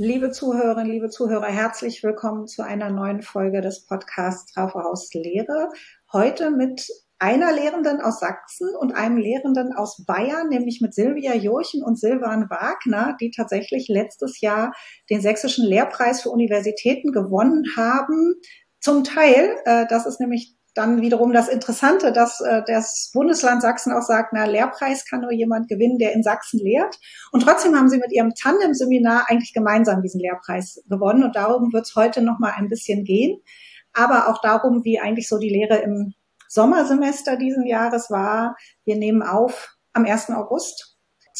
Liebe Zuhörerinnen, liebe Zuhörer, herzlich willkommen zu einer neuen Folge des Podcasts Trauferhaus Lehre. Heute mit einer Lehrenden aus Sachsen und einem Lehrenden aus Bayern, nämlich mit Silvia Jurchen und Silvan Wagner, die tatsächlich letztes Jahr den Sächsischen Lehrpreis für Universitäten gewonnen haben. Zum Teil, das ist nämlich dann wiederum das Interessante, dass das Bundesland Sachsen auch sagt, Lehrpreis kann nur jemand gewinnen, der in Sachsen lehrt. Und trotzdem haben sie mit ihrem Tandem-Seminar eigentlich gemeinsam diesen Lehrpreis gewonnen. Und darum wird es heute noch mal ein bisschen gehen. Aber auch darum, wie eigentlich so die Lehre im Sommersemester diesen Jahres war. Wir nehmen auf am 1. August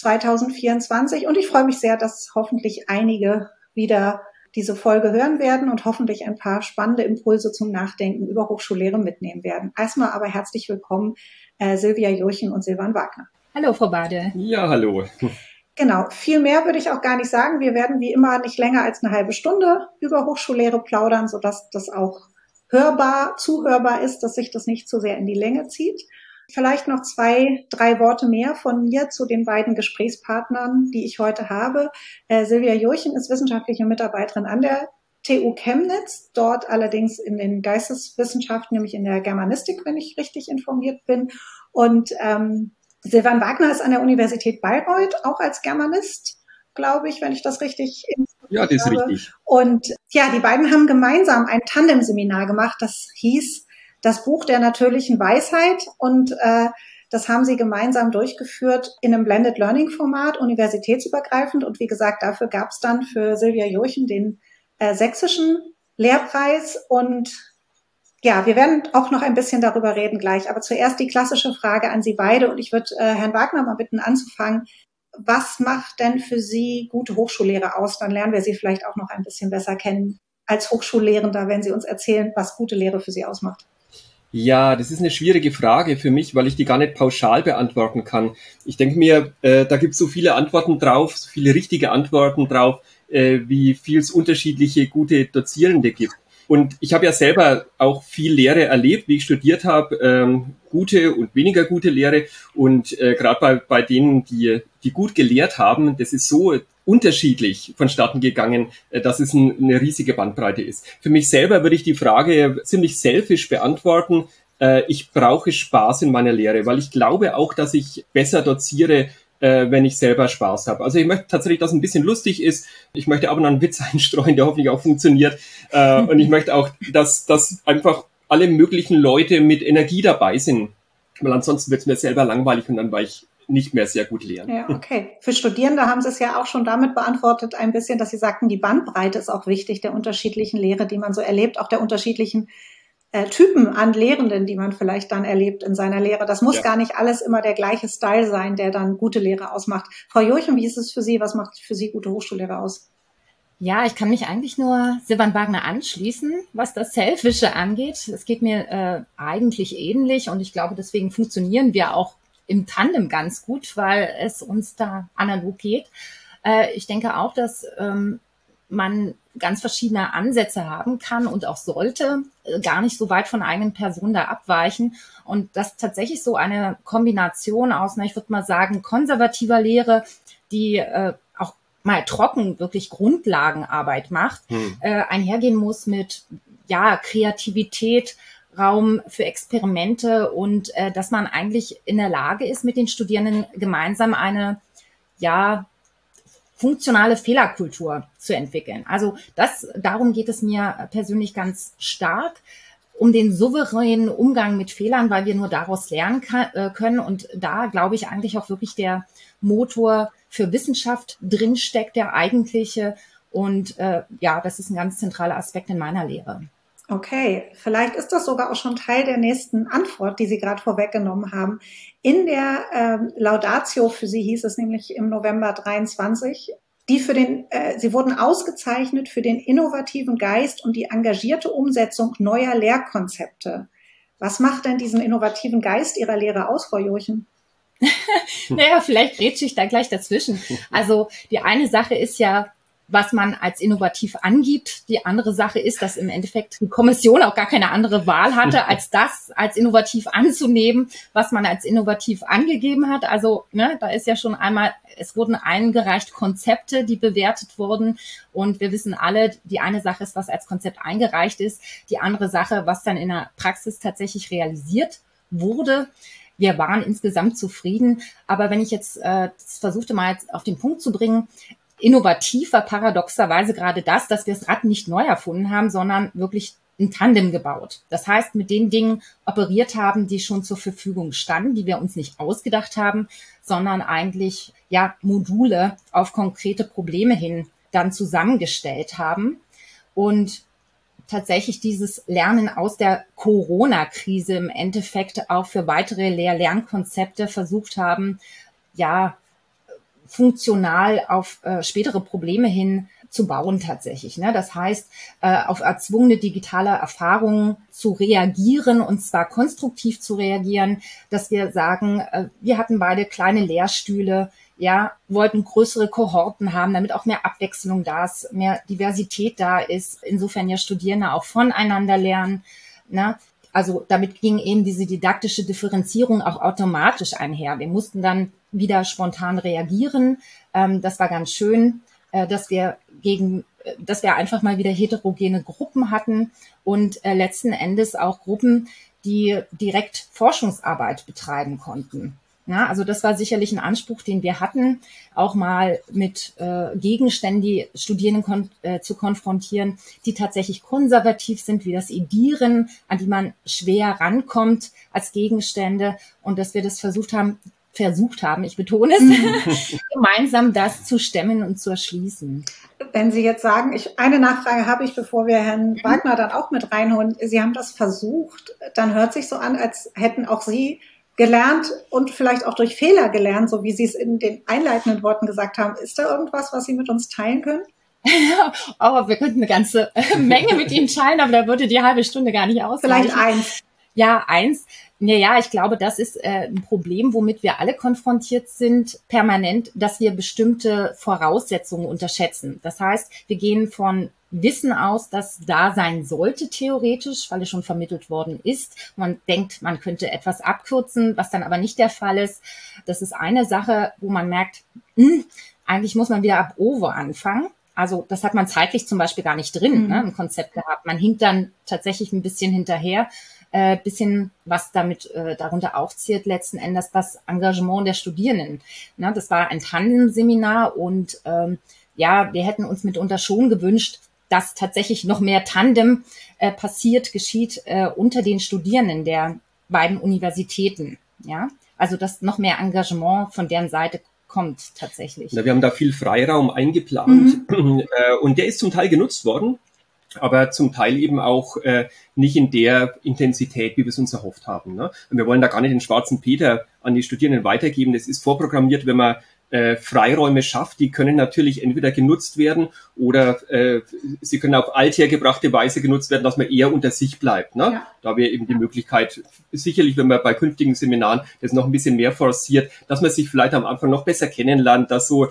2024. Und ich freue mich sehr, dass hoffentlich einige wieder diese Folge hören werden und hoffentlich ein paar spannende Impulse zum Nachdenken über Hochschullehre mitnehmen werden. Erstmal aber herzlich willkommen, Silvia Jurchen und Silvan Wagner. Hallo, Frau Bade. Ja, hallo. Genau, viel mehr würde ich auch gar nicht sagen. Wir werden wie immer nicht länger als eine halbe Stunde über Hochschullehre plaudern, sodass das auch zuhörbar ist, dass sich das nicht zu sehr in die Länge zieht. Vielleicht noch 2, 3 Worte mehr von mir zu den beiden Gesprächspartnern, die ich heute habe. Silvia Jurchen ist wissenschaftliche Mitarbeiterin an der TU Chemnitz, dort allerdings in den Geisteswissenschaften, nämlich in der Germanistik, wenn ich richtig informiert bin. Und Silvan Wagner ist an der Universität Bayreuth, auch als Germanist, glaube ich, wenn ich das richtig Ja, das ist richtig. Und ja, die beiden haben gemeinsam ein Tandem-Seminar gemacht, das hieß Das Buch der natürlichen Weisheit, und das haben sie gemeinsam durchgeführt in einem Blended Learning Format, universitätsübergreifend. Und wie gesagt, dafür gab es dann für Silvia Jurchen den sächsischen Lehrpreis. Und ja, wir werden auch noch ein bisschen darüber reden gleich. Aber zuerst die klassische Frage an Sie beide. Und ich würde Herrn Wagner mal bitten anzufangen. Was macht denn für Sie gute Hochschullehre aus? Dann lernen wir Sie vielleicht auch noch ein bisschen besser kennen als Hochschullehrender, wenn Sie uns erzählen, was gute Lehre für Sie ausmacht. Ja, das ist eine schwierige Frage für mich, weil ich die gar nicht pauschal beantworten kann. Ich denke mir, da gibt es so viele Antworten drauf, so viele richtige Antworten drauf, wie viel es unterschiedliche gute Dozierende gibt. Und ich habe ja selber auch viel Lehre erlebt, wie ich studiert habe, gute und weniger gute Lehre. Und gerade bei denen, die gut gelehrt haben, das ist so unterschiedlich vonstatten gegangen, dass es eine riesige Bandbreite ist. Für mich selber würde ich die Frage ziemlich selfish beantworten. Ich brauche Spaß in meiner Lehre, weil ich glaube auch, dass ich besser doziere, wenn ich selber Spaß habe. Also ich möchte tatsächlich, dass es ein bisschen lustig ist. Ich möchte aber noch einen Witz einstreuen, der hoffentlich auch funktioniert. Und ich möchte auch, dass einfach alle möglichen Leute mit Energie dabei sind. Weil ansonsten wird es mir selber langweilig und dann war ich nicht mehr sehr gut lehren. Ja, okay. Für Studierende haben Sie es ja auch schon damit beantwortet ein bisschen, dass Sie sagten, die Bandbreite ist auch wichtig der unterschiedlichen Lehre, die man so erlebt, auch der unterschiedlichen Typen an Lehrenden, die man vielleicht dann erlebt in seiner Lehre. Das muss gar nicht alles immer der gleiche Style sein, der dann gute Lehre ausmacht. Frau Jurchen, wie ist es für Sie? Was macht für Sie gute Hochschullehre aus? Ja, ich kann mich eigentlich nur Silvan Wagner anschließen, was das Selfische angeht. Es geht mir eigentlich ähnlich und ich glaube, deswegen funktionieren wir auch im Tandem ganz gut, weil es uns da analog geht. Ich denke auch, dass man ganz verschiedene Ansätze haben kann und auch sollte, gar nicht so weit von eigenen Personen da abweichen. Und das tatsächlich so eine Kombination aus, ich würde mal sagen, konservativer Lehre, die auch mal trocken wirklich Grundlagenarbeit macht, einhergehen muss mit Kreativität, Raum für Experimente und dass man eigentlich in der Lage ist, mit den Studierenden gemeinsam eine funktionale Fehlerkultur zu entwickeln. Also darum geht es mir persönlich ganz stark, um den souveränen Umgang mit Fehlern, weil wir nur daraus lernen können. Und da glaube ich eigentlich auch wirklich der Motor für Wissenschaft drinsteckt, der eigentliche. Und das ist ein ganz zentraler Aspekt in meiner Lehre. Okay, vielleicht ist das sogar auch schon Teil der nächsten Antwort, die Sie gerade vorweggenommen haben. In der Laudatio für Sie hieß es nämlich im November 23, Sie wurden ausgezeichnet für den innovativen Geist und die engagierte Umsetzung neuer Lehrkonzepte. Was macht denn diesen innovativen Geist Ihrer Lehre aus, Frau Jurchen? Naja, vielleicht grätsche ich da gleich dazwischen. Also die eine Sache ist ja, was man als innovativ angibt. Die andere Sache ist, dass im Endeffekt die Kommission auch gar keine andere Wahl hatte, als das als innovativ anzunehmen, was man als innovativ angegeben hat. Also da ist ja schon einmal, es wurden eingereicht Konzepte, die bewertet wurden. Und wir wissen alle, die eine Sache ist, was als Konzept eingereicht ist. Die andere Sache, was dann in der Praxis tatsächlich realisiert wurde. Wir waren insgesamt zufrieden. Aber wenn ich jetzt das versuchte mal jetzt auf den Punkt zu bringen, innovativ war paradoxerweise gerade das, dass wir das Rad nicht neu erfunden haben, sondern wirklich ein Tandem gebaut. Das heißt, mit den Dingen operiert haben, die schon zur Verfügung standen, die wir uns nicht ausgedacht haben, sondern eigentlich Module auf konkrete Probleme hin dann zusammengestellt haben und tatsächlich dieses Lernen aus der Corona-Krise im Endeffekt auch für weitere Lehr-Lernkonzepte versucht haben, funktional auf spätere Probleme hin zu bauen tatsächlich. Das heißt, auf erzwungene digitale Erfahrungen zu reagieren und zwar konstruktiv zu reagieren, dass wir sagen, wir hatten beide kleine Lehrstühle, wollten größere Kohorten haben, damit auch mehr Abwechslung da ist, mehr Diversität da ist, insofern Studierende auch voneinander lernen. Also damit ging eben diese didaktische Differenzierung auch automatisch einher. Wir mussten dann wieder spontan reagieren. Das war ganz schön, dass wir einfach mal wieder heterogene Gruppen hatten und letzten Endes auch Gruppen, die direkt Forschungsarbeit betreiben konnten. Also das war sicherlich ein Anspruch, den wir hatten, auch mal mit Gegenständen die Studierenden zu konfrontieren, die tatsächlich konservativ sind, wie das Edieren, an die man schwer rankommt als Gegenstände und dass wir das versucht haben, ich betone es, gemeinsam das zu stemmen und zu erschließen. Wenn Sie jetzt sagen, eine Nachfrage habe ich, bevor wir Herrn Wagner dann auch mit reinholen. Sie haben das versucht, dann hört sich so an, als hätten auch Sie gelernt und vielleicht auch durch Fehler gelernt, so wie Sie es in den einleitenden Worten gesagt haben. Ist da irgendwas, was Sie mit uns teilen können? Oh, wir könnten eine ganze Menge mit Ihnen teilen, aber da würde die halbe Stunde gar nicht ausreichen. Vielleicht eins. Ja, eins. Ja, ich glaube, das ist ein Problem, womit wir alle konfrontiert sind, permanent, dass wir bestimmte Voraussetzungen unterschätzen. Das heißt, wir gehen von Wissen aus, das da sein sollte, theoretisch, weil es schon vermittelt worden ist. Man denkt, man könnte etwas abkürzen, was dann aber nicht der Fall ist. Das ist eine Sache, wo man merkt, eigentlich muss man wieder ab Ovo anfangen. Also das hat man zeitlich zum Beispiel gar nicht drin, im Konzept gehabt. Man hinkt dann tatsächlich ein bisschen hinterher. Bisschen, was damit darunter aufzählt, letzten Endes das Engagement der Studierenden. Das war ein Tandem-Seminar und wir hätten uns mitunter schon gewünscht, dass tatsächlich noch mehr Tandem geschieht unter den Studierenden der beiden Universitäten. Also dass noch mehr Engagement von deren Seite kommt tatsächlich. Wir haben da viel Freiraum eingeplant und der ist zum Teil genutzt worden, aber zum Teil eben auch nicht in der Intensität, wie wir es uns erhofft haben. Und wir wollen da gar nicht den schwarzen Peter an die Studierenden weitergeben. Das ist vorprogrammiert, wenn man Freiräume schafft. Die können natürlich entweder genutzt werden oder sie können auf althergebrachte Weise genutzt werden, dass man eher unter sich bleibt. Ja. Da wäre eben die Möglichkeit, sicherlich, wenn man bei künftigen Seminaren das noch ein bisschen mehr forciert, dass man sich vielleicht am Anfang noch besser kennenlernt, dass so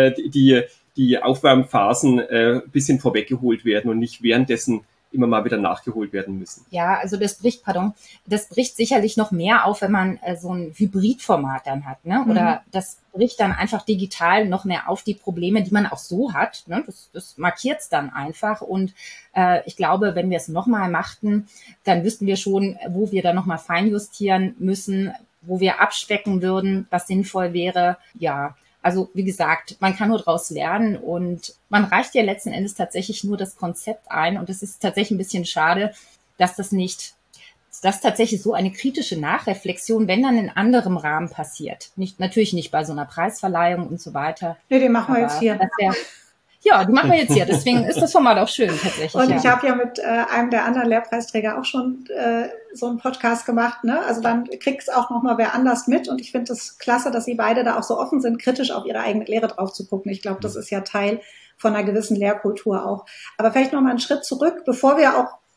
die Aufwärmphasen ein bisschen vorweggeholt werden und nicht währenddessen immer mal wieder nachgeholt werden müssen. Ja, also das bricht sicherlich noch mehr auf, wenn man so ein Hybridformat dann hat, Oder das bricht dann einfach digital noch mehr auf die Probleme, die man auch so hat, Das markiert es dann einfach und ich glaube, wenn wir es nochmal machten, dann wüssten wir schon, wo wir dann nochmal feinjustieren müssen, wo wir abspecken würden, was sinnvoll wäre, Also wie gesagt, man kann nur daraus lernen und man reicht ja letzten Endes tatsächlich nur das Konzept ein und es ist tatsächlich ein bisschen schade, dass das tatsächlich so eine kritische Nachreflexion, wenn dann in anderem Rahmen passiert. Natürlich nicht bei so einer Preisverleihung und so weiter. Nee, den machen wir jetzt hier. Die machen wir jetzt hier. Deswegen ist das Format auch schön tatsächlich. Und ich habe ja mit einem der anderen Lehrpreisträger auch schon so einen Podcast gemacht. Also dann kriegt es auch nochmal wer anders mit. Und ich finde es klasse, dass Sie beide da auch so offen sind, kritisch auf Ihre eigene Lehre drauf zu gucken. Ich glaube, das ist ja Teil von einer gewissen Lehrkultur auch. Aber vielleicht nochmal einen Schritt zurück, bevor wir auch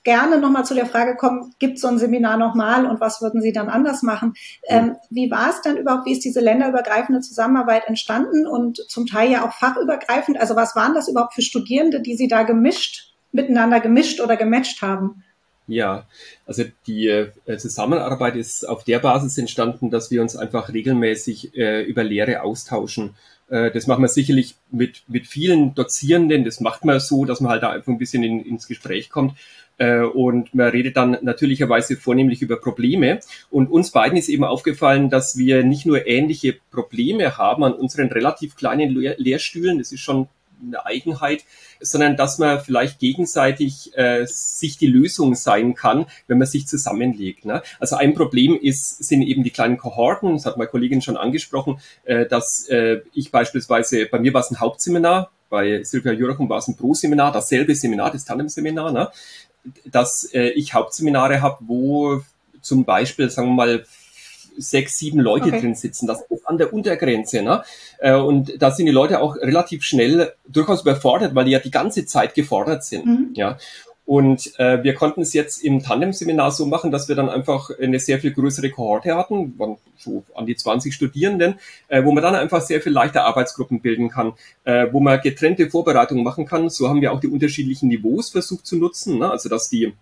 gerne nochmal zu der Frage kommen, gibt es so ein Seminar nochmal und was würden Sie dann anders machen? Wie war es dann überhaupt, wie ist diese länderübergreifende Zusammenarbeit entstanden und zum Teil ja auch fachübergreifend? Also was waren das überhaupt für Studierende, die Sie da miteinander gemischt oder gematcht haben? Ja, also die Zusammenarbeit ist auf der Basis entstanden, dass wir uns einfach regelmäßig über Lehre austauschen. Das machen wir sicherlich mit vielen Dozierenden. Das macht man so, dass man halt da einfach ein bisschen ins Gespräch kommt. Und man redet dann natürlicherweise vornehmlich über Probleme. Und uns beiden ist eben aufgefallen, dass wir nicht nur ähnliche Probleme haben an unseren relativ kleinen Lehrstühlen, das ist schon eine Eigenheit, sondern dass man vielleicht gegenseitig sich die Lösung sein kann, wenn man sich zusammenlegt. Ne? Also ein Problem sind eben die kleinen Kohorten, das hat meine Kollegin schon angesprochen, dass ich beispielsweise, bei mir war es ein Hauptseminar, bei Silvia Jurachum war es ein Pro-Seminar, dasselbe Seminar, das Tandem-Seminar, ne? Dass ich Hauptseminare habe, wo zum Beispiel, sagen wir mal, 6, 7 Leute drin sitzen. Das ist an der Untergrenze. Ne? Und da sind die Leute auch relativ schnell durchaus überfordert, weil die ja die ganze Zeit gefordert sind. Ja. Und wir konnten es jetzt im Tandem-Seminar so machen, dass wir dann einfach eine sehr viel größere Kohorte hatten, waren so an die 20 Studierenden, wo man dann einfach sehr viel leichter Arbeitsgruppen bilden kann, wo man getrennte Vorbereitungen machen kann. So haben wir auch die unterschiedlichen Niveaus versucht zu nutzen, ne? Also dass die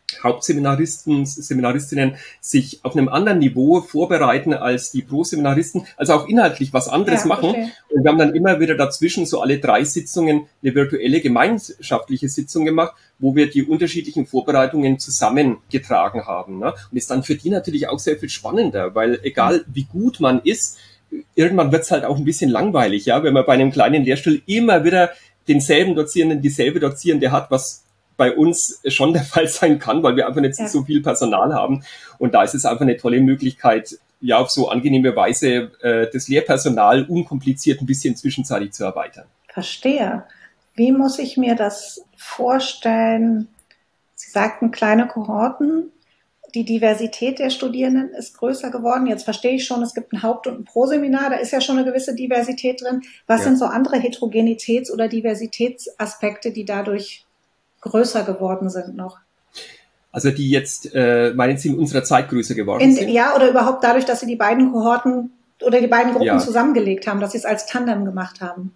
Seminaristinnen sich auf einem anderen Niveau vorbereiten als die Pro-Seminaristen, also auch inhaltlich was anderes machen. Verstehe. Und wir haben dann immer wieder dazwischen so alle 3 Sitzungen eine virtuelle gemeinschaftliche Sitzung gemacht, wo wir die unterschiedlichen Vorbereitungen zusammengetragen haben. Ne? Und ist dann für die natürlich auch sehr viel spannender, weil egal wie gut man ist, irgendwann wird es halt auch ein bisschen langweilig, ja, wenn man bei einem kleinen Lehrstuhl immer wieder denselben Dozierenden, dieselbe Dozierende hat, was bei uns schon der Fall sein kann, weil wir einfach nicht so viel Personal haben. Und da ist es einfach eine tolle Möglichkeit, ja, auf so angenehme Weise das Lehrpersonal unkompliziert ein bisschen zwischenzeitlich zu erweitern. Verstehe. Wie muss ich mir das vorstellen? Sie sagten kleine Kohorten. Die Diversität der Studierenden ist größer geworden. Jetzt verstehe ich schon, es gibt ein Haupt- und ein Pro-Seminar, da ist ja schon eine gewisse Diversität drin. Was sind so andere Heterogenitäts- oder Diversitätsaspekte, die dadurch größer geworden sind noch? Also die jetzt, meinen Sie, in unserer Zeit größer geworden sind? Ja, oder überhaupt dadurch, dass Sie die beiden Kohorten oder die beiden Gruppen zusammengelegt haben, dass Sie es als Tandem gemacht haben.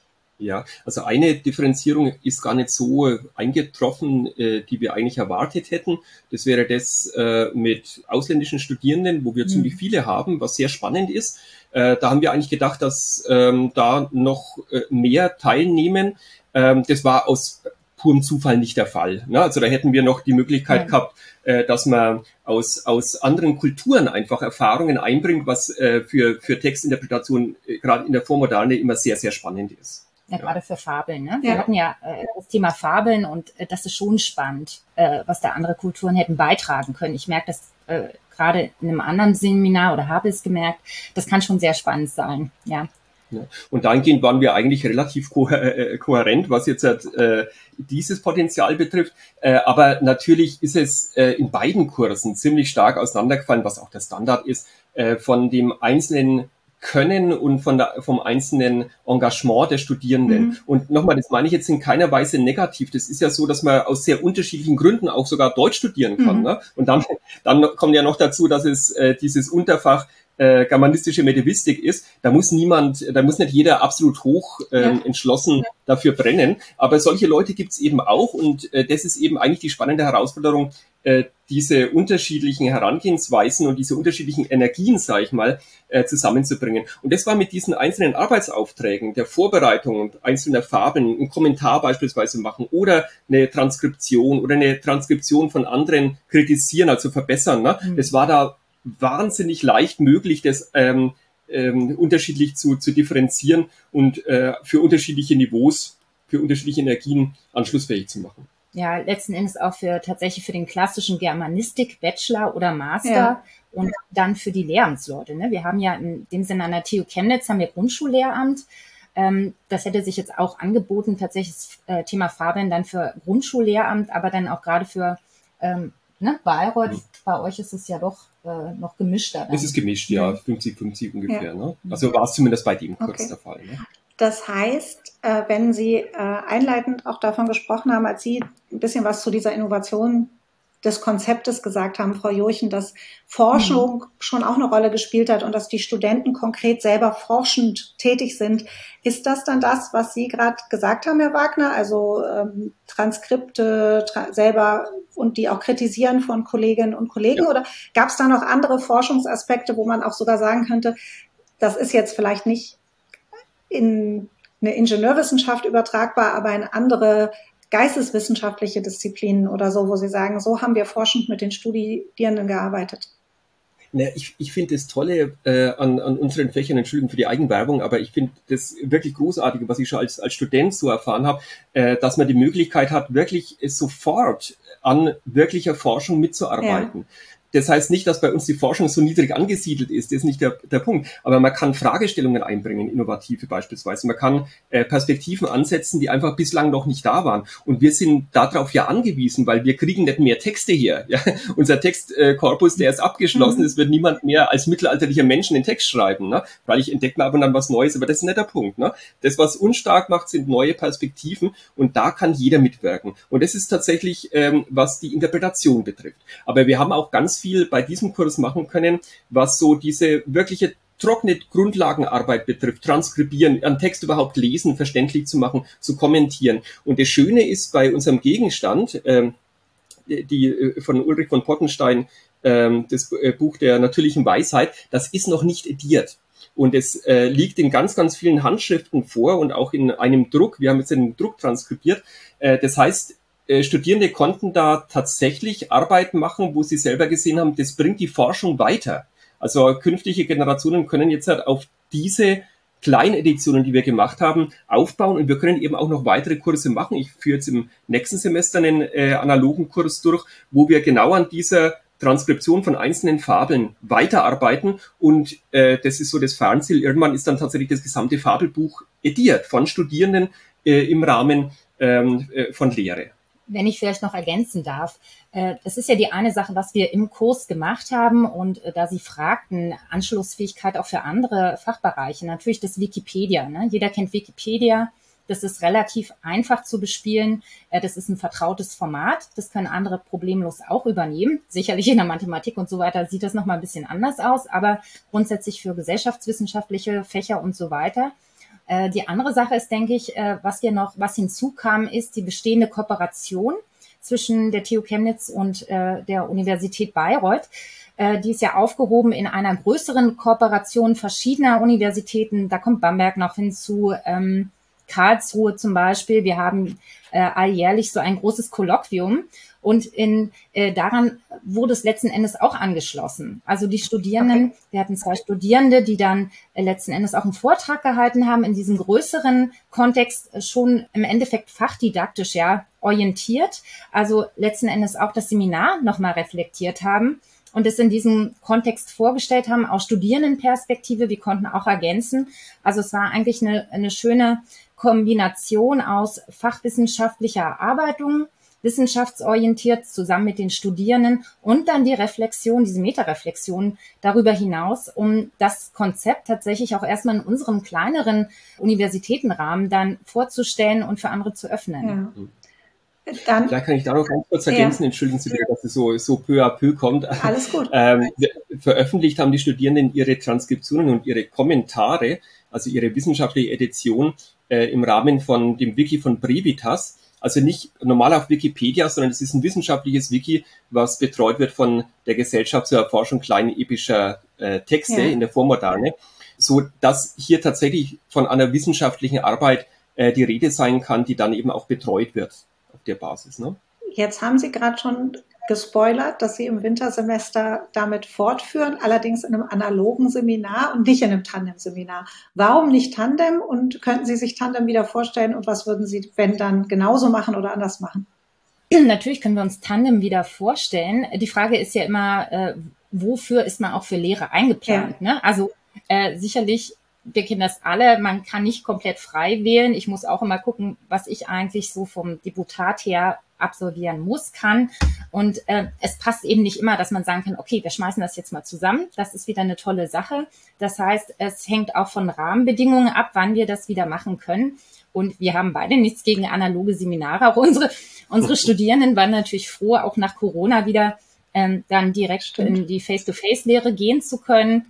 Ja, also eine Differenzierung ist gar nicht so eingetroffen, die wir eigentlich erwartet hätten. Das wäre das mit ausländischen Studierenden, wo wir ziemlich viele haben, was sehr spannend ist. Da haben wir eigentlich gedacht, dass da noch mehr teilnehmen. Das war aus purem Zufall nicht der Fall. Ne? Also da hätten wir noch die Möglichkeit gehabt, dass man aus anderen Kulturen einfach Erfahrungen einbringt, was für Textinterpretation gerade in der Vormoderne immer sehr, sehr spannend ist. Ja, gerade für Fabeln. Ne? Wir hatten ja das Thema Fabeln und das ist schon spannend, was da andere Kulturen hätten beitragen können. Ich merke das gerade in einem anderen Seminar oder habe es gemerkt, das kann schon sehr spannend sein. Ja. Ja. Und dahingehend waren wir eigentlich relativ kohärent, was jetzt dieses Potenzial betrifft. Aber natürlich ist es in beiden Kursen ziemlich stark auseinandergefallen, was auch der Standard ist, von dem einzelnen Können und vom einzelnen Engagement der Studierenden. Und nochmal, das meine ich jetzt in keiner Weise negativ. Das ist ja so, dass man aus sehr unterschiedlichen Gründen auch sogar Deutsch studieren kann. Ne? Und dann kommt ja noch dazu, dass es dieses Unterfach germanistische Medievistik ist, da muss nicht jeder absolut hoch entschlossen dafür brennen, aber solche Leute gibt's eben auch und das ist eben eigentlich die spannende Herausforderung, diese unterschiedlichen Herangehensweisen und diese unterschiedlichen Energien, sage ich mal, zusammenzubringen. Und das war mit diesen einzelnen Arbeitsaufträgen, der Vorbereitung einzelner Fabeln, einen Kommentar beispielsweise machen oder eine Transkription von anderen kritisieren, also verbessern. Ne? Das war da wahnsinnig leicht möglich, das unterschiedlich zu differenzieren und für unterschiedliche Niveaus, für unterschiedliche Energien anschlussfähig zu machen. Ja, letzten Endes auch tatsächlich für den klassischen Germanistik, Bachelor oder Master und dann für die Lehramtsleute. Ne? Wir haben ja in dem Sinne an der TU Chemnitz haben wir Grundschullehramt. Das hätte sich jetzt auch angeboten, tatsächlich das Thema Fabeln dann für Grundschullehramt, aber dann auch gerade für Bayreuth, bei euch ist es ja doch noch gemischter. Es ist gemischt, ja, 50-50 ungefähr. Ja. Ne? Also war es zumindest bei dem Kurs der Fall. Ne? Das heißt, wenn Sie einleitend auch davon gesprochen haben, als Sie ein bisschen was zu dieser Innovation des Konzeptes gesagt haben, Frau Jurchen, dass Forschung schon auch eine Rolle gespielt hat und dass die Studenten konkret selber forschend tätig sind. Ist das dann das, was Sie gerade gesagt haben, Herr Wagner? Also Transkripte selber und die auch kritisieren von Kolleginnen und Kollegen? Ja. Oder gab es da noch andere Forschungsaspekte, wo man auch sogar sagen könnte, das ist jetzt vielleicht nicht in eine Ingenieurwissenschaft übertragbar, aber in andere geisteswissenschaftliche Disziplinen oder so, wo Sie sagen, so haben wir forschend mit den Studierenden gearbeitet? Ja, ich finde das Tolle an unseren Fächern, Entschuldigung für die Eigenwerbung, aber ich finde das wirklich Großartige, was ich schon als Student so erfahren habe, dass man die Möglichkeit hat, wirklich sofort an wirklicher Forschung mitzuarbeiten. Ja. Das heißt nicht, dass bei uns die Forschung so niedrig angesiedelt ist, das ist nicht der Punkt. Aber man kann Fragestellungen einbringen, innovative beispielsweise. Man kann Perspektiven ansetzen, die einfach bislang noch nicht da waren. Und wir sind darauf ja angewiesen, weil wir kriegen nicht mehr Texte her. Ja? Unser Textkorpus, der ist abgeschlossen. Es wird niemand mehr als mittelalterlicher Mensch den Text schreiben. Ne? Weil ich entdecke mal ab und an was Neues, aber das ist nicht der Punkt. Ne? Das, was uns stark macht, sind neue Perspektiven. Und da kann jeder mitwirken. Und das ist tatsächlich, was die Interpretation betrifft. Aber wir haben auch ganz viel bei diesem Kurs machen können, was so diese wirkliche trockene Grundlagenarbeit betrifft, transkribieren, einen Text überhaupt lesen, verständlich zu machen, zu kommentieren. Und das Schöne ist bei unserem Gegenstand, die von Ulrich von Pottenstein, das Buch der natürlichen Weisheit, das ist noch nicht ediert. Und es liegt in ganz, ganz vielen Handschriften vor und auch in einem Druck. Wir haben jetzt einen Druck transkribiert. Das heißt, Studierende konnten da tatsächlich Arbeit machen, wo sie selber gesehen haben, das bringt die Forschung weiter. Also künftige Generationen können jetzt halt auf diese Kleineditionen, die wir gemacht haben, aufbauen und wir können eben auch noch weitere Kurse machen. Ich führe jetzt im nächsten Semester einen analogen Kurs durch, wo wir genau an dieser Transkription von einzelnen Fabeln weiterarbeiten und das ist so das Fernziel. Irgendwann ist dann tatsächlich das gesamte Fabelbuch ediert von Studierenden im Rahmen von Lehre. Wenn ich vielleicht noch ergänzen darf, das ist ja die eine Sache, was wir im Kurs gemacht haben und da Sie fragten, Anschlussfähigkeit auch für andere Fachbereiche, natürlich das Wikipedia. Ne? Jeder kennt Wikipedia, das ist relativ einfach zu bespielen, das ist ein vertrautes Format, das können andere problemlos auch übernehmen. Sicherlich in der Mathematik und so weiter sieht das nochmal ein bisschen anders aus, aber grundsätzlich für gesellschaftswissenschaftliche Fächer und so weiter. Die andere Sache ist, denke ich, was hinzukam, ist die bestehende Kooperation zwischen der TU Chemnitz und der Universität Bayreuth. Die ist ja aufgehoben in einer größeren Kooperation verschiedener Universitäten. Da kommt Bamberg noch hinzu, Karlsruhe zum Beispiel. Wir haben alljährlich so ein großes Kolloquium. Und daran wurde es letzten Endes auch angeschlossen. Also die Studierenden, okay. Wir hatten 2 Studierende, die dann letzten Endes auch einen Vortrag gehalten haben, in diesem größeren Kontext schon im Endeffekt fachdidaktisch ja orientiert. Also letzten Endes auch das Seminar nochmal reflektiert haben und es in diesem Kontext vorgestellt haben, aus Studierendenperspektive. Wir konnten auch ergänzen. Also es war eigentlich eine schöne Kombination aus fachwissenschaftlicher Erarbeitung, wissenschaftsorientiert zusammen mit den Studierenden und dann die Reflexion, diese Metareflexion darüber hinaus, um das Konzept tatsächlich auch erstmal in unserem kleineren Universitätenrahmen dann vorzustellen und für andere zu öffnen. Ja. Dann, vielleicht kann ich da noch ganz kurz ergänzen, entschuldigen Sie bitte, dass es so peu à peu kommt. Alles gut. Veröffentlicht haben die Studierenden ihre Transkriptionen und ihre Kommentare, also ihre wissenschaftliche Edition im Rahmen von dem Wiki von Brevitas. Also nicht normal auf Wikipedia, sondern es ist ein wissenschaftliches Wiki, was betreut wird von der Gesellschaft zur Erforschung kleiner epischer Texte in der Vormoderne, so dass hier tatsächlich von einer wissenschaftlichen Arbeit die Rede sein kann, die dann eben auch betreut wird auf der Basis. Ne? Jetzt haben Sie gerade schon gespoilert, dass Sie im Wintersemester damit fortführen, allerdings in einem analogen Seminar und nicht in einem Tandem-Seminar. Warum nicht Tandem und könnten Sie sich Tandem wieder vorstellen und was würden Sie, wenn dann, genauso machen oder anders machen? Natürlich können wir uns Tandem wieder vorstellen. Die Frage ist ja immer, wofür ist man auch für Lehre eingeplant? Ja. Ne? Also sicherlich, wir kennen das alle, man kann nicht komplett frei wählen. Ich muss auch immer gucken, was ich eigentlich so vom Deputat her absolvieren kann. Und es passt eben nicht immer, dass man sagen kann, okay, wir schmeißen das jetzt mal zusammen. Das ist wieder eine tolle Sache. Das heißt, es hängt auch von Rahmenbedingungen ab, wann wir das wieder machen können. Und wir haben beide nichts gegen analoge Seminare. Auch unsere Studierenden waren natürlich froh, auch nach Corona wieder dann direkt in die Face-to-Face-Lehre gehen zu können.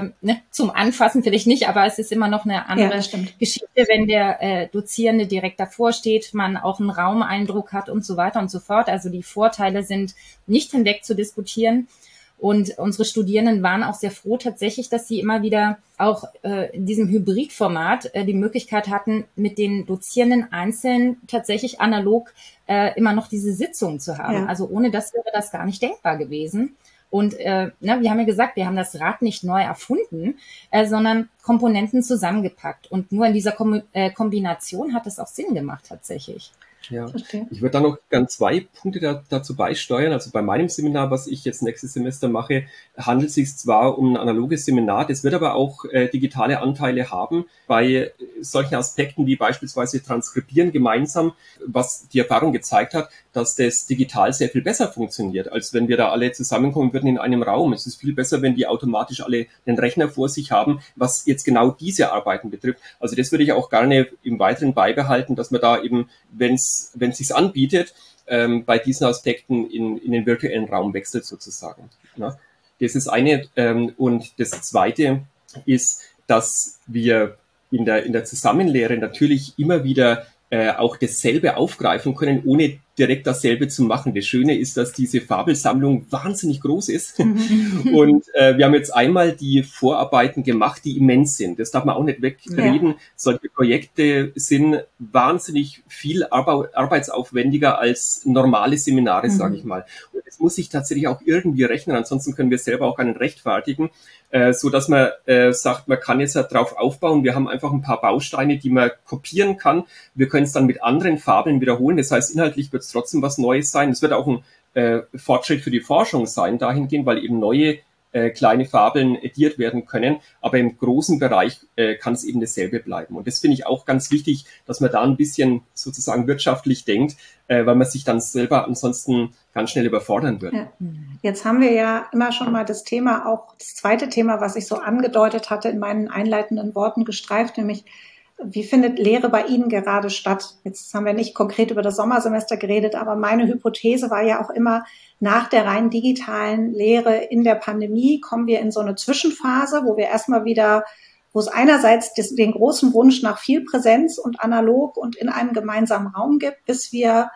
Zum Anfassen vielleicht nicht, aber es ist immer noch eine andere Geschichte, wenn der Dozierende direkt davor steht, man auch einen Raumeindruck hat und so weiter und so fort. Also die Vorteile sind nicht hinweg zu diskutieren. Und unsere Studierenden waren auch sehr froh tatsächlich, dass sie immer wieder auch in diesem Hybridformat die Möglichkeit hatten, mit den Dozierenden einzeln tatsächlich analog immer noch diese Sitzungen zu haben. Ja. Also ohne das wäre das gar nicht denkbar gewesen. Und wir haben ja gesagt, wir haben das Rad nicht neu erfunden, sondern Komponenten zusammengepackt. Und nur in dieser Kombination hat es auch Sinn gemacht tatsächlich. Ja, ich würde da noch gern 2 Punkte dazu beisteuern. Also bei meinem Seminar, was ich jetzt nächstes Semester mache, handelt es sich zwar um ein analoges Seminar, das wird aber auch digitale Anteile haben bei solchen Aspekten wie beispielsweise Transkribieren gemeinsam, was die Erfahrung gezeigt hat, dass das digital sehr viel besser funktioniert, als wenn wir da alle zusammenkommen würden in einem Raum. Es ist viel besser, wenn die automatisch alle den Rechner vor sich haben, was jetzt genau diese Arbeiten betrifft. Also das würde ich auch gerne im Weiteren beibehalten, dass man da eben, wenn es sich anbietet, bei diesen Aspekten in den virtuellen Raum wechselt sozusagen. Ja, das ist eine. Und das Zweite ist, dass wir in der Zusammenlehre natürlich immer wieder auch dasselbe aufgreifen können, ohne direkt dasselbe zu machen. Das Schöne ist, dass diese Fabelsammlung wahnsinnig groß ist. Und wir haben jetzt einmal die Vorarbeiten gemacht, die immens sind. Das darf man auch nicht wegreden. Ja. Solche Projekte sind wahnsinnig viel arbeitsaufwendiger als normale Seminare, sage ich mal. Und das muss sich tatsächlich auch irgendwie rechnen, ansonsten können wir selber auch gar nicht rechtfertigen, so dass man sagt, man kann jetzt halt drauf aufbauen. Wir haben einfach ein paar Bausteine, die man kopieren kann. Wir können es dann mit anderen Fabeln wiederholen. Das heißt, inhaltlich wird es trotzdem was Neues sein. Es wird auch ein Fortschritt für die Forschung sein, dahingehend, weil eben neue kleine Fabeln ediert werden können. Aber im großen Bereich kann es eben dasselbe bleiben. Und das finde ich auch ganz wichtig, dass man da ein bisschen sozusagen wirtschaftlich denkt, weil man sich dann selber ansonsten ganz schnell überfordern würde. Ja. Jetzt haben wir ja immer schon mal das Thema, auch das zweite Thema, was ich so angedeutet hatte in meinen einleitenden Worten gestreift, nämlich wie findet Lehre bei Ihnen gerade statt? Jetzt haben wir nicht konkret über das Sommersemester geredet, aber meine Hypothese war ja auch immer, nach der rein digitalen Lehre in der Pandemie kommen wir in so eine Zwischenphase, wo wir erstmal wieder, wo es einerseits den großen Wunsch nach viel Präsenz und analog und in einem gemeinsamen Raum gibt, bis wir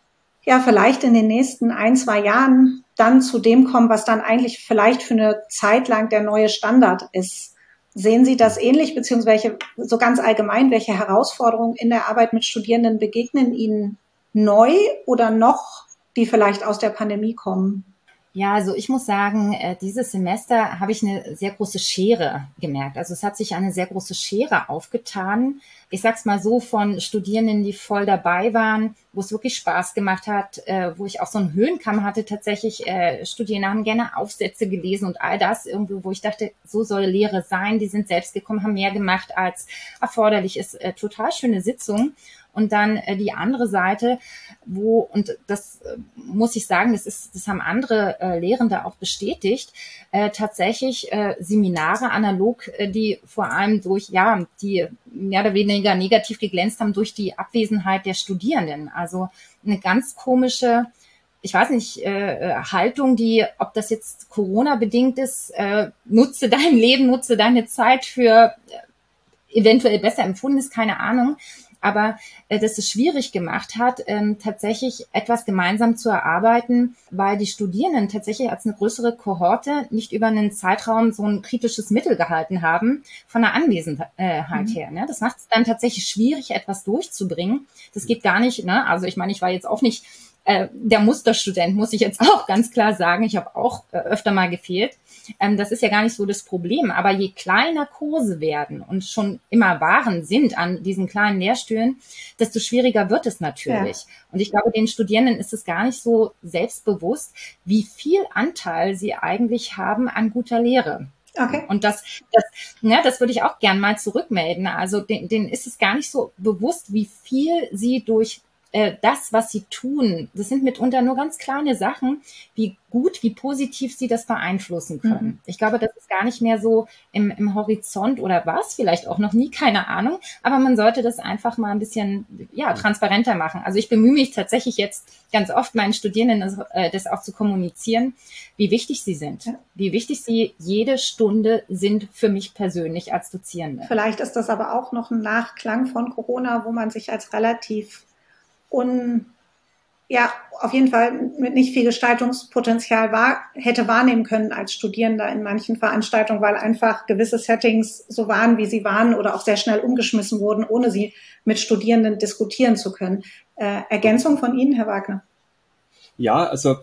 ja vielleicht in den nächsten 1-2 Jahren dann zu dem kommen, was dann eigentlich vielleicht für eine Zeit lang der neue Standard ist. Sehen Sie das ähnlich, beziehungsweise so ganz allgemein, welche Herausforderungen in der Arbeit mit Studierenden begegnen Ihnen neu oder noch, die vielleicht aus der Pandemie kommen? Ja, also ich muss sagen, dieses Semester habe ich eine sehr große Schere gemerkt. Also es hat sich eine sehr große Schere aufgetan. Ich sag's mal so, von Studierenden, die voll dabei waren, wo es wirklich Spaß gemacht hat, wo ich auch so einen Höhenkamm hatte tatsächlich. Studierende haben gerne Aufsätze gelesen und all das irgendwo, wo ich dachte, so soll Lehre sein. Die sind selbst gekommen, haben mehr gemacht als erforderlich ist. Total schöne Sitzung. Und dann die andere Seite, und das muss ich sagen, das haben andere Lehrende auch bestätigt, tatsächlich Seminare analog, die vor allem die mehr oder weniger negativ geglänzt haben durch die Abwesenheit der Studierenden. Also eine ganz komische, ich weiß nicht, Haltung, ob das jetzt Corona-bedingt ist, nutze dein Leben, nutze deine Zeit für eventuell besser empfundenes, keine Ahnung. Aber dass es schwierig gemacht hat, tatsächlich etwas gemeinsam zu erarbeiten, weil die Studierenden tatsächlich als eine größere Kohorte nicht über einen Zeitraum so ein kritisches Mittel gehalten haben von der Anwesenheit her. Ne? Das macht es dann tatsächlich schwierig, etwas durchzubringen. Das geht gar nicht. Ne? Also ich meine, ich war jetzt auch nicht der Musterstudent, muss ich jetzt auch ganz klar sagen. Ich habe auch öfter mal gefehlt. Das ist ja gar nicht so das Problem. Aber je kleiner Kurse werden und schon immer sind an diesen kleinen Lehrstühlen, desto schwieriger wird es natürlich. Ja. Und ich glaube, den Studierenden ist es gar nicht so selbstbewusst, wie viel Anteil sie eigentlich haben an guter Lehre. Okay. Und das würde ich auch gern mal zurückmelden. Also denen ist es gar nicht so bewusst, wie viel sie durch das, was sie tun, das sind mitunter nur ganz kleine Sachen, wie gut, wie positiv sie das beeinflussen können. Ich glaube, das ist gar nicht mehr so im Horizont oder was, vielleicht auch noch nie, keine Ahnung, aber man sollte das einfach mal ein bisschen transparenter machen. Also ich bemühe mich tatsächlich jetzt ganz oft meinen Studierenden das auch zu kommunizieren, wie wichtig sie sind, wie wichtig sie jede Stunde sind für mich persönlich als Dozierende. Vielleicht ist das aber auch noch ein Nachklang von Corona, wo man sich als relativ auf jeden Fall mit nicht viel Gestaltungspotenzial hätte wahrnehmen können als Studierender in manchen Veranstaltungen, weil einfach gewisse Settings so waren, wie sie waren oder auch sehr schnell umgeschmissen wurden, ohne sie mit Studierenden diskutieren zu können. Ergänzung von Ihnen, Herr Wagner? Ja, also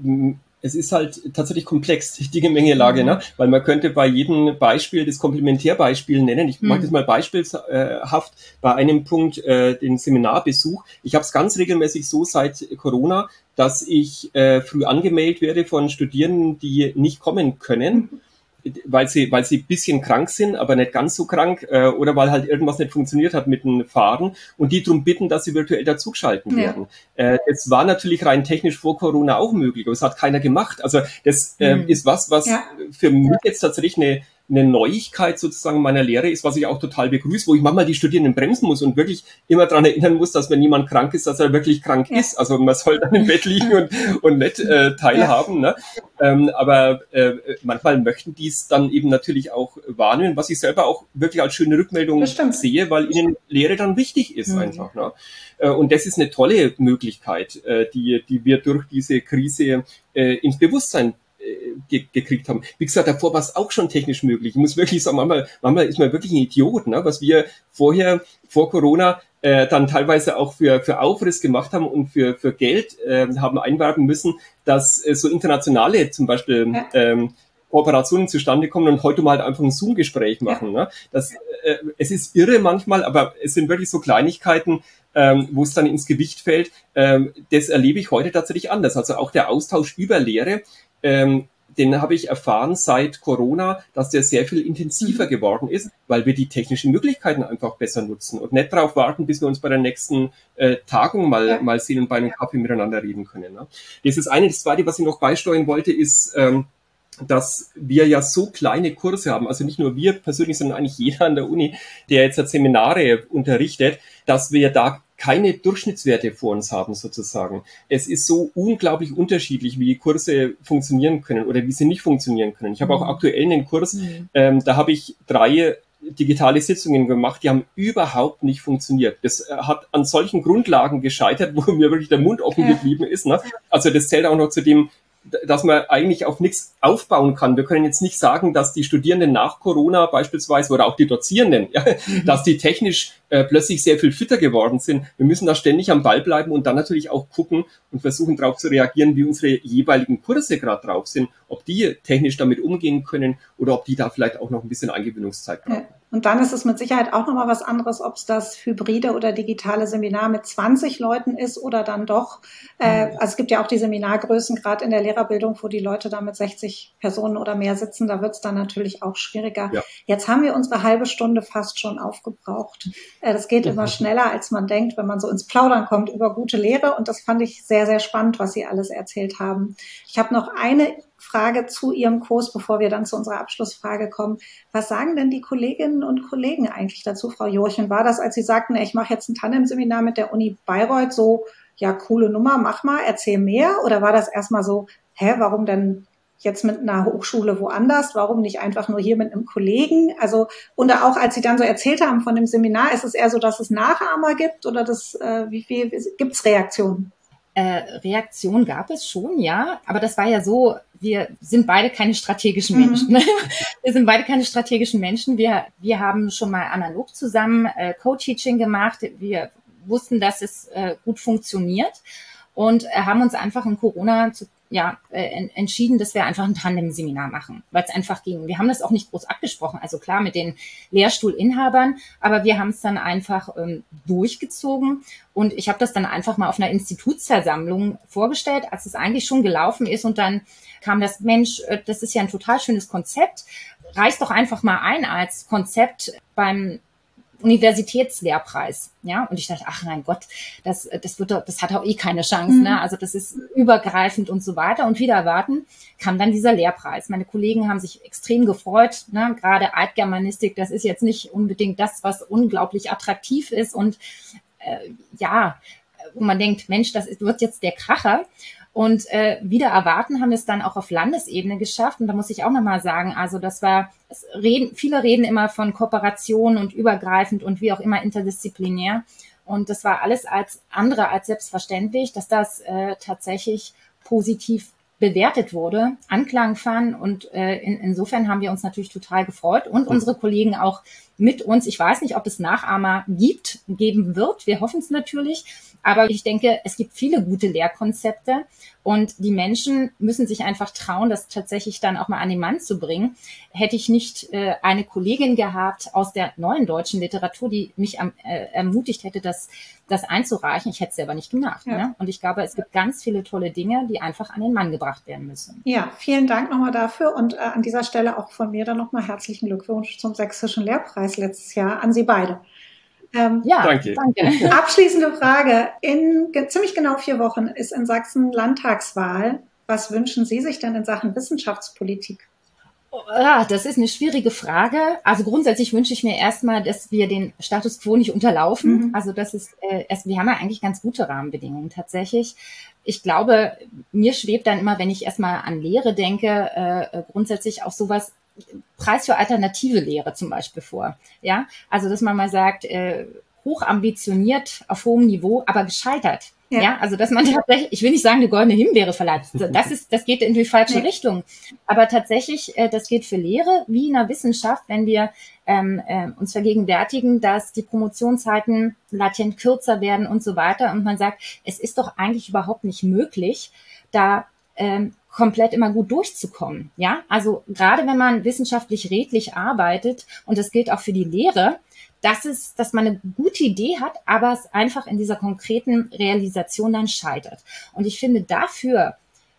es ist halt tatsächlich komplex, die Gemengelage, ne? Weil man könnte bei jedem Beispiel das Komplementärbeispiel nennen. Ich mache das mal beispielhaft bei einem Punkt, den Seminarbesuch. Ich habe es ganz regelmäßig so seit Corona, dass ich früh angemeldet werde von Studierenden, die nicht kommen können, weil sie ein bisschen krank sind, aber nicht ganz so krank, oder weil halt irgendwas nicht funktioniert hat mit dem Fahren und die darum bitten, dass sie virtuell dazugeschalten werden. Das war natürlich rein technisch vor Corona auch möglich, aber es hat keiner gemacht. Also das ist was für mich jetzt tatsächlich eine Neuigkeit sozusagen meiner Lehre ist, was ich auch total begrüße, wo ich manchmal die Studierenden bremsen muss und wirklich immer daran erinnern muss, dass wenn jemand krank ist, dass er wirklich krank ist. Also man soll dann im Bett liegen und nicht teilhaben. Ne? Aber manchmal möchten die es dann eben natürlich auch wahrnehmen, was ich selber auch wirklich als schöne Rückmeldung sehe, weil ihnen Lehre dann wichtig ist einfach. Ne? Und das ist eine tolle Möglichkeit, die wir durch diese Krise ins Bewusstsein gekriegt haben. Wie gesagt, davor war es auch schon technisch möglich. Ich muss wirklich sagen, manchmal ist man wirklich ein Idiot, ne? Was wir vorher, vor Corona, dann teilweise auch für Aufriss gemacht haben und für Geld haben einwerben müssen, dass so internationale zum Beispiel Kooperationen zustande kommen und heute mal halt einfach ein Zoom-Gespräch machen. Ne? Es ist irre manchmal, aber es sind wirklich so Kleinigkeiten, wo es dann ins Gewicht fällt. Das erlebe ich heute tatsächlich anders. Also auch der Austausch über Lehre, den habe ich erfahren seit Corona, dass der sehr viel intensiver geworden ist, weil wir die technischen Möglichkeiten einfach besser nutzen und nicht darauf warten, bis wir uns bei der nächsten Tagung mal sehen und bei einem Kaffee miteinander reden können. Ne? Das ist eine. Das Zweite, was ich noch beisteuern wollte, ist, dass wir ja so kleine Kurse haben, also nicht nur wir persönlich, sondern eigentlich jeder an der Uni, der jetzt Seminare unterrichtet, dass wir da keine Durchschnittswerte vor uns haben sozusagen. Es ist so unglaublich unterschiedlich, wie Kurse funktionieren können oder wie sie nicht funktionieren können. Ich habe auch aktuell einen Kurs, da habe ich 3 digitale Sitzungen gemacht, die haben überhaupt nicht funktioniert. Das hat an solchen Grundlagen gescheitert, wo mir wirklich der Mund offen geblieben ist. Ne? Also das zählt auch noch zu dem, dass man eigentlich auf nichts aufbauen kann. Wir können jetzt nicht sagen, dass die Studierenden nach Corona beispielsweise oder auch die Dozierenden, dass die technisch plötzlich sehr viel fitter geworden sind. Wir müssen da ständig am Ball bleiben und dann natürlich auch gucken und versuchen darauf zu reagieren, wie unsere jeweiligen Kurse gerade drauf sind, ob die technisch damit umgehen können oder ob die da vielleicht auch noch ein bisschen Eingewöhnungszeit brauchen. Und dann ist es mit Sicherheit auch nochmal was anderes, ob es das hybride oder digitale Seminar mit 20 Leuten ist oder dann doch, also es gibt ja auch die Seminargrößen, gerade in der Lehrerbildung, wo die Leute da mit 60 Personen oder mehr sitzen, da wird es dann natürlich auch schwieriger. Ja. Jetzt haben wir unsere halbe Stunde fast schon aufgebraucht. Das geht immer schneller, als man denkt, wenn man so ins Plaudern kommt über gute Lehre und das fand ich sehr, sehr spannend, was Sie alles erzählt haben. Ich habe noch eine Frage zu Ihrem Kurs, bevor wir dann zu unserer Abschlussfrage kommen. Was sagen denn die Kolleginnen und Kollegen eigentlich dazu, Frau Jurchen? War das, als Sie sagten, ich mache jetzt ein Tandem-Seminar mit der Uni Bayreuth, so, ja, coole Nummer, mach mal, erzähl mehr? Oder war das erstmal so, warum denn jetzt mit einer Hochschule woanders? Warum nicht einfach nur hier mit einem Kollegen? Also, und auch als Sie dann so erzählt haben von dem Seminar, ist es eher so, dass es Nachahmer gibt oder wie viel gibt's Reaktionen? Reaktion gab es schon, ja, aber das war ja so, wir sind beide keine strategischen Menschen. Wir sind beide keine strategischen Menschen. Wir haben schon mal analog zusammen Co-Teaching gemacht. Wir wussten, dass es gut funktioniert und haben uns einfach in Corona entschieden, dass wir einfach ein Tandem-Seminar machen, weil es einfach ging. Wir haben das auch nicht groß abgesprochen, also klar mit den Lehrstuhlinhabern, aber wir haben es dann einfach durchgezogen und ich habe das dann einfach mal auf einer Institutsversammlung vorgestellt, als es eigentlich schon gelaufen ist und dann kam das, Mensch, das ist ja ein total schönes Konzept, reiß doch einfach mal ein als Konzept beim Universitätslehrpreis. Ja, und ich dachte, ach mein Gott, das hat auch eh keine Chance, ne? Also das ist übergreifend und so weiter. Und wieder erwarten kam dann dieser Lehrpreis. Meine Kollegen haben sich extrem gefreut, ne? Gerade Altgermanistik, das ist jetzt nicht unbedingt das, was unglaublich attraktiv ist und wo man denkt, Mensch, wird jetzt der Kracher. Und wieder erwarten haben wir es dann auch auf Landesebene geschafft. Und da muss ich auch nochmal sagen, also viele reden immer von Kooperation und übergreifend und wie auch immer interdisziplinär. Und das war alles als selbstverständlich, dass das tatsächlich positiv bewertet wurde, Anklang fand. Und insofern haben wir uns natürlich total gefreut und unsere Kollegen auch mit uns. Ich weiß nicht, ob es Nachahmer geben wird. Wir hoffen es natürlich. Aber ich denke, es gibt viele gute Lehrkonzepte und die Menschen müssen sich einfach trauen, das tatsächlich dann auch mal an den Mann zu bringen. Hätte ich nicht eine Kollegin gehabt aus der neuen deutschen Literatur, die mich ermutigt hätte, das einzureichen, ich hätte es selber nicht gemacht. Ja. Ne? Und ich glaube, es gibt ganz viele tolle Dinge, die einfach an den Mann gebracht werden müssen. Ja, vielen Dank nochmal dafür und an dieser Stelle auch von mir dann nochmal herzlichen Glückwunsch zum Sächsischen Lehrpreis letztes Jahr an Sie beide. Danke. Abschließende Frage. In ziemlich genau 4 Wochen ist in Sachsen Landtagswahl. Was wünschen Sie sich denn in Sachen Wissenschaftspolitik? Ja, das ist eine schwierige Frage. Also grundsätzlich wünsche ich mir erstmal, dass wir den Status quo nicht unterlaufen. Also das ist, wir haben ja eigentlich ganz gute Rahmenbedingungen tatsächlich. Ich glaube, mir schwebt dann immer, wenn ich erstmal an Lehre denke, grundsätzlich auch sowas, Preis für alternative Lehre zum Beispiel vor. Ja, also dass man mal sagt, hoch ambitioniert auf hohem Niveau, aber gescheitert. Ja, also dass man tatsächlich, ich will nicht sagen, eine goldene Himbeere verleiht. Das geht in die falsche Richtung. Aber tatsächlich, das geht für Lehre wie in der Wissenschaft, wenn wir uns vergegenwärtigen, dass die Promotionszeiten latent kürzer werden und so weiter. Und man sagt, es ist doch eigentlich überhaupt nicht möglich, da komplett immer gut durchzukommen. Ja, also gerade wenn man wissenschaftlich redlich arbeitet, und das gilt auch für die Lehre, dass man eine gute Idee hat, aber es einfach in dieser konkreten Realisation dann scheitert. Und ich finde dafür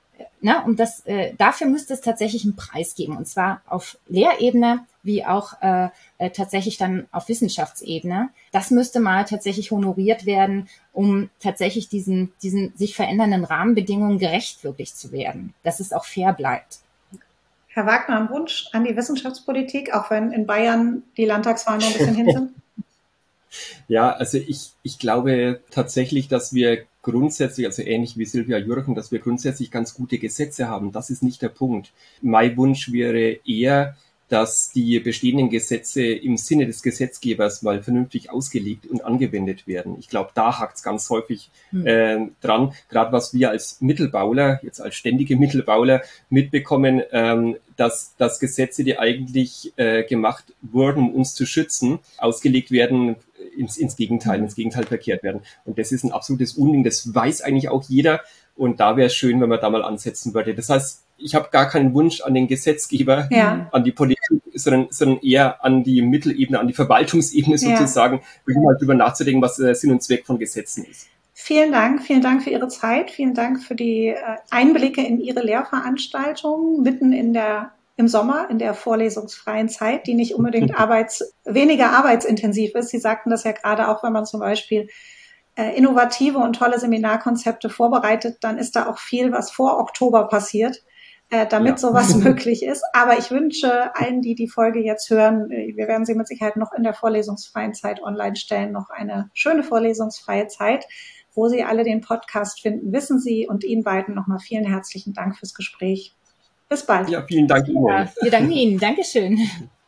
müsste es tatsächlich einen Preis geben, und zwar auf Lehrebene wie auch tatsächlich dann auf Wissenschaftsebene. Das müsste mal tatsächlich honoriert werden, um tatsächlich diesen sich verändernden Rahmenbedingungen gerecht wirklich zu werden, dass es auch fair bleibt. Herr Wagner, ein Wunsch an die Wissenschaftspolitik, auch wenn in Bayern die Landtagswahlen noch ein bisschen hin sind? Ja, also ich glaube tatsächlich, dass wir grundsätzlich, also ähnlich wie Silvia Jurchen, dass wir grundsätzlich ganz gute Gesetze haben. Das ist nicht der Punkt. Mein Wunsch wäre eher, dass die bestehenden Gesetze im Sinne des Gesetzgebers mal vernünftig ausgelegt und angewendet werden. Ich glaube, da hakt es ganz häufig dran. Gerade was wir als Mittelbauler, jetzt als ständige Mittelbauler mitbekommen, dass Gesetze, die eigentlich gemacht wurden, um uns zu schützen, ausgelegt werden, ins Gegenteil verkehrt werden. Und das ist ein absolutes Unding. Das weiß eigentlich auch jeder. Und da wäre es schön, wenn man da mal ansetzen würde. Das heißt, ich habe gar keinen Wunsch an den Gesetzgeber, an die Politik, sondern eher an die Mittelebene, an die Verwaltungsebene sozusagen, mal drüber nachzudenken, was der Sinn und Zweck von Gesetzen ist. Vielen Dank für Ihre Zeit, vielen Dank für die Einblicke in Ihre Lehrveranstaltung mitten im Sommer, in der vorlesungsfreien Zeit, die nicht unbedingt weniger arbeitsintensiv ist. Sie sagten das ja gerade auch, wenn man zum Beispiel innovative und tolle Seminarkonzepte vorbereitet, dann ist da auch viel, was vor Oktober passiert, damit sowas möglich ist. Aber ich wünsche allen, die die Folge jetzt hören, wir werden sie mit Sicherheit noch in der vorlesungsfreien Zeit online stellen, noch eine schöne vorlesungsfreie Zeit, wo Sie alle den Podcast finden, wissen Sie. Und Ihnen beiden nochmal vielen herzlichen Dank fürs Gespräch. Bis bald. Ja, vielen Dank Ihnen. Ja, wir danken Ihnen. Dankeschön.